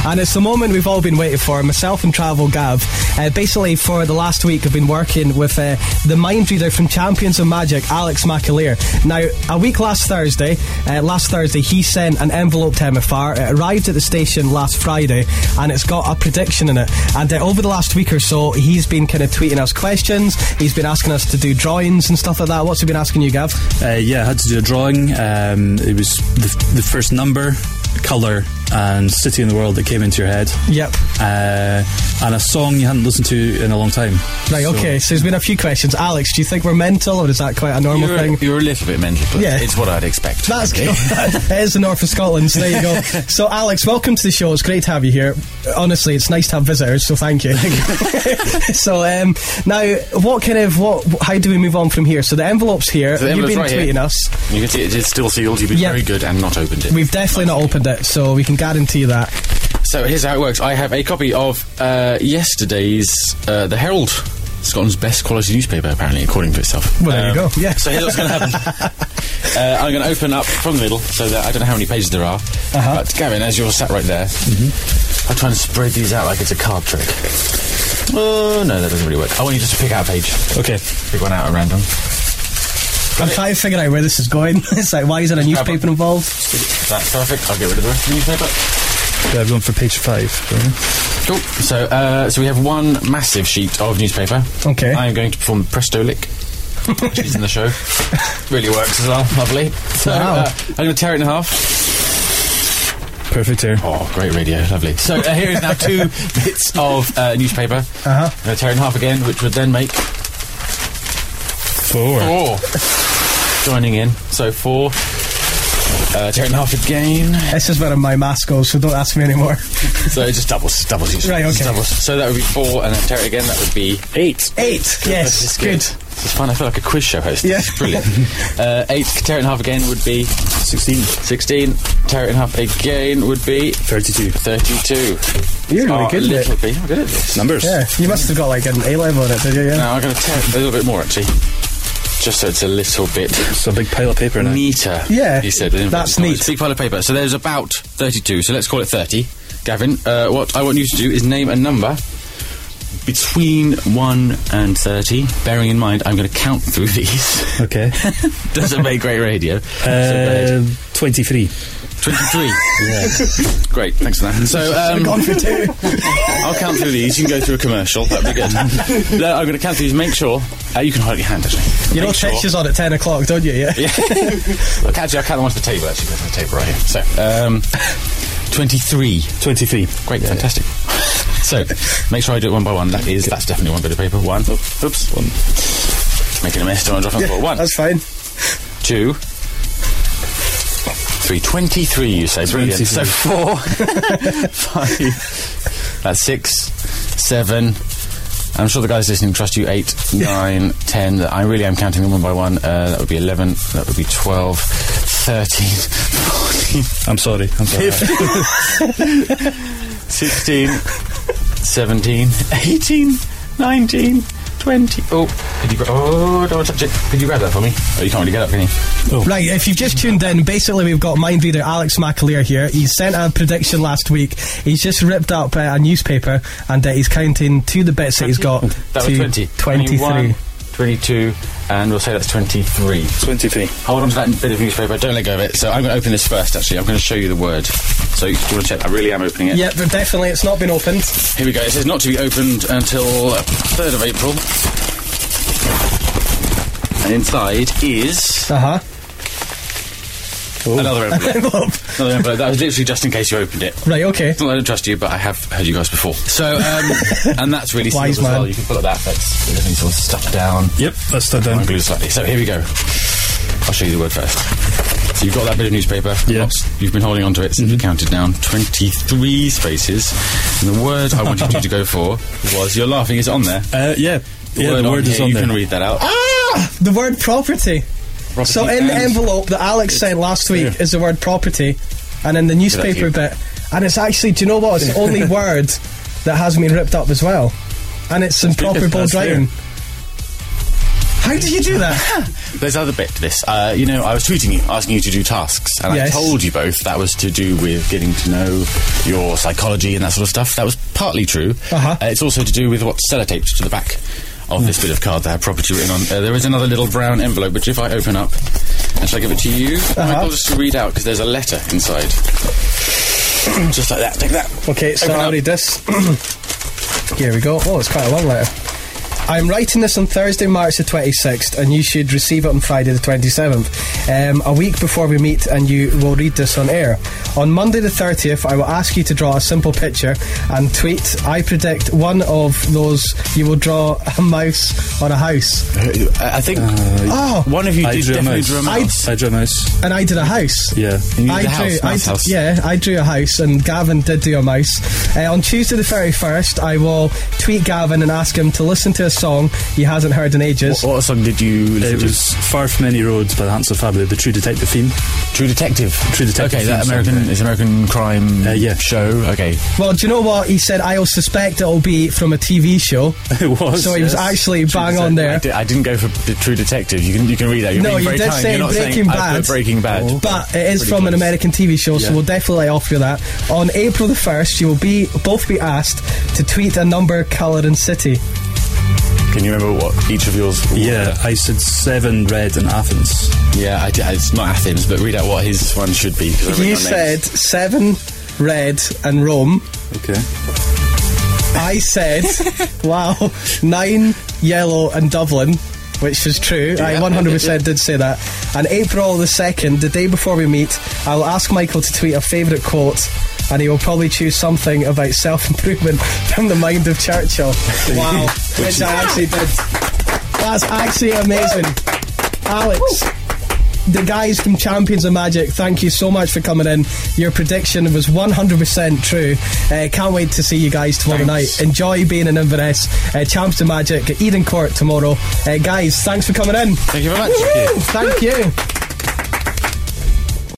And it's the moment we've all been waiting for. Myself and Travel Gav, basically for the last week, I've been working with the mind reader from Champions of Magic, Alex McAleer. Now, a week last Thursday, he sent an envelope to MFR. It arrived at the station last Friday, and it's got a prediction in it. And over the last week or so, he's been kind of tweeting us questions. He's been asking us to do drawings and stuff like that. What's he been asking you, Gav? Yeah, I had to do a drawing. It was the first number, colour and city in the world that came into your head. Yep. And a song you hadn't listened to in a long time. Right, okay, so there's been a few questions. Alex, do you think we're mental, or is that quite a normal thing? You're a little bit mental, but it's what I'd expect. That's good. It is the north of Scotland, so there you go. So Alex, welcome to the show. It's great to have you here. Honestly, it's nice to have visitors, so thank you. So now, how do we move on from here? So the envelope's here. So You've been right tweeting here. us. You can see it's still sealed. You've been very good and not opened it. We've definitely not opened it, so we can guarantee that. So here's how it works. I have a copy of yesterday's The Herald, Scotland's best quality newspaper, apparently, according to itself. Well, there you go. Yeah. So here's what's going to happen. I'm going to open up from the middle, so that I don't know how many pages there are. But Gavin, as you're sat right there, I'm trying to spread these out like it's a card trick. Oh, no, that doesn't really work. I want you just to pick out a page. Okay. Pick one out at random. I'm trying to figure out where this is going. It's like, why is there a newspaper involved? That's perfect. I'll get rid of the rest of the newspaper. Yeah, I'm going for page 5. Cool. So we have one massive sheet of newspaper. Okay. I am going to perform the Presto Lick, which is in the show. Really works as well. Lovely. So I'm going to tear it in half. Perfect tear. Oh, great radio. Lovely. So here is now 2 bits of newspaper. I'm going to tear it in half again, which would then make 4. Joining in. So 4. Tear it in half again. This is where my mask goes, so don't ask me anymore. So it just doubles. Right, okay. So that would be 4, and then tear it again, that would be 8. 8, yes, good. This is fun. I feel like a quiz show host. Yeah. This is brilliant. 8, tear it in half again would be 16. Tear it in half again would be 32. You're really good at it. I'm good at this. Numbers. Yeah, you must have got like an A-level on it, did you? Yeah. No, I'm going to tear it a little bit more, actually. Just so it's a little bit... It's a big pile of paper now. Neater. Yeah, he said. that's neat. It's a big pile of paper. So there's about 32, so let's call it 30. Gavin, what I want you to do is name a number between 1 and 30. Bearing in mind, I'm going to count through these. Okay. Doesn't make great radio. 23. 23. Yeah. Great, thanks for that. So, gone for 2. I'll count through these. You can go through a commercial. That'd be good. No, I'm going to count through these. Make sure you can hold your hand. Actually, you know, Tetch is on at 10 o'clock, don't you? Yeah. Look, actually, I'll count them onto the table. Actually, there's the table right here. So, 23. Great, fantastic. So, make sure I do it one by one. That's definitely one bit of paper. 1. Oops. 1. Making a mess. Don't drop on the floor. 1. That's fine. 2. 3. 23, you say. Brilliant. So 4. 5. That's 6. 7. I'm sure the guys listening trust you. 8, 9, 10. I really am counting them one by one. That would be 11. That would be 12. 13. 14. I'm sorry. 16. 17. 18. 19. 20. Don't touch it. Could you grab that for me? Oh, you can't really get up, can you? Oh. Right, if you've just tuned in, basically we've got mind reader Alex McAleer here. He sent a prediction last week. He's just ripped up a newspaper, and he's counting to the bits 20? That he's got. That was 20. 23. 21, 22, and we'll say that's 23. 23. Hold on to that bit of newspaper. Don't let go of it. So I'm going to open this first, actually. I'm going to show you the word. So do you want to check? I really am opening it. Yeah, but definitely it's not been opened. Here we go. It says not to be opened until 3rd of April. And inside is... Another envelope. Another envelope. That was literally just in case you opened it. Right, okay. I don't trust you, but I have heard you guys before. So, and that's really sealed as well. You can pull at that. That's everything sort of stuffed down. Yep, that's stuffed down. Glued slightly. So here we go. I'll show you the word first. So you've got that bit of newspaper. Yeah. You've been holding onto it since we counted down 23 spaces. And the word I wanted you to go for was, you're laughing, is it on there? Yeah. The word is on there. You can read that out. The word property. So in the envelope that Alex sent last week is the word property, and in the newspaper bit, and it's actually, do you know what? It's the only word that hasn't been ripped up as well, and it's in proper bold writing. How did you do that? There's another bit to this. I was tweeting you, asking you to do tasks, and Yes. I told you both that was to do with getting to know your psychology and that sort of stuff. That was partly true. Uh-huh. It's also to do with what's sellotaped to the back of this bit of card that had property written on. There is another little brown envelope, which if I open up, and shall I give it to you? Michael, just to read out, because there's a letter inside. Just like that. Take that. Okay, so Open I'll up. read this. Here we go. Oh, it's quite a long letter. I'm writing this on Thursday, March the 26th, and you should receive it on Friday the 27th, a week before we meet, and you will read this on air. On Monday the 30th, I will ask you to draw a simple picture and tweet. I predict one of those you will draw a mouse on a house. I think one of you I did drew a definitely mouse. draw a mouse. I drew a mouse. And I did a house. Yeah. You did the house, mouse house. Yeah, I drew a house, and Gavin did do a mouse. On Tuesday the 31st, I will tweet Gavin and ask him to listen to a song he hasn't heard in ages. What song did you listen It to? was Far From Any Roads by the Hansel Fabulous, the True Detective theme. True Detective. True Detective Okay, that theme song, American yeah. is American crime Yeah. show. Okay. Well, do you know what? He said, I'll suspect it'll be from a TV show. It was. So he was yes. actually True bang on Detective. there. I didn't go for the True Detective. You can read that. You're No, being you very did kind. say You're not Breaking saying, I Bad. put Breaking Bad. But it is Pretty from an close. American TV show, so Yeah. we'll definitely offer you that. On April the 1st, you will both be asked to tweet a number, colour and city. Can you remember what each of yours were? Yeah, I said 7 red in Athens. Yeah, it's not Athens, but read out what his one should be. 'cause I've written You down said names. 7 red and Rome. Okay. I said, 9 yellow and Dublin, which is true. I 100% did say that. And April the 2nd, the day before we meet, I'll ask Michael to tweet a favourite quote, and he will probably choose something about self-improvement from the mind of Churchill. Wow, which I actually did. That's actually amazing. Alex, the guys from Champions of Magic, thank you so much for coming in. Your prediction was 100% true. Can't wait to see you guys tomorrow night. Enjoy being in Inverness. Champions of Magic at Eden Court tomorrow. Guys, thanks for coming in. Thank you very much. Thank you.